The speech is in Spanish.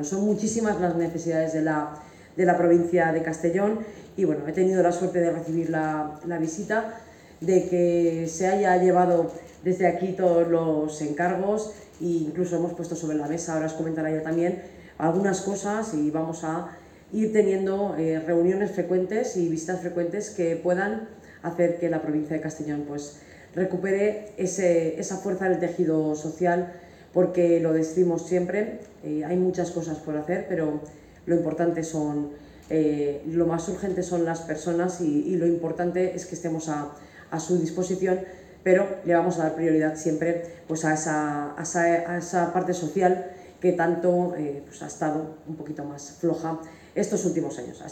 Bueno, son muchísimas las necesidades de la provincia de Castellón y bueno, he tenido la suerte de recibir la visita, de que se haya llevado desde aquí todos los encargos e incluso hemos puesto sobre la mesa, ahora os comentará ella también, algunas cosas y vamos a ir teniendo reuniones frecuentes y visitas frecuentes que puedan hacer que la provincia de Castellón pues recupere esa fuerza del tejido social, porque lo decimos siempre, hay muchas cosas por hacer, pero lo importante son, lo más urgente son las personas y lo importante es que estemos a su disposición, pero le vamos a dar prioridad siempre pues a esa parte social que tanto pues ha estado un poquito más floja estos últimos años.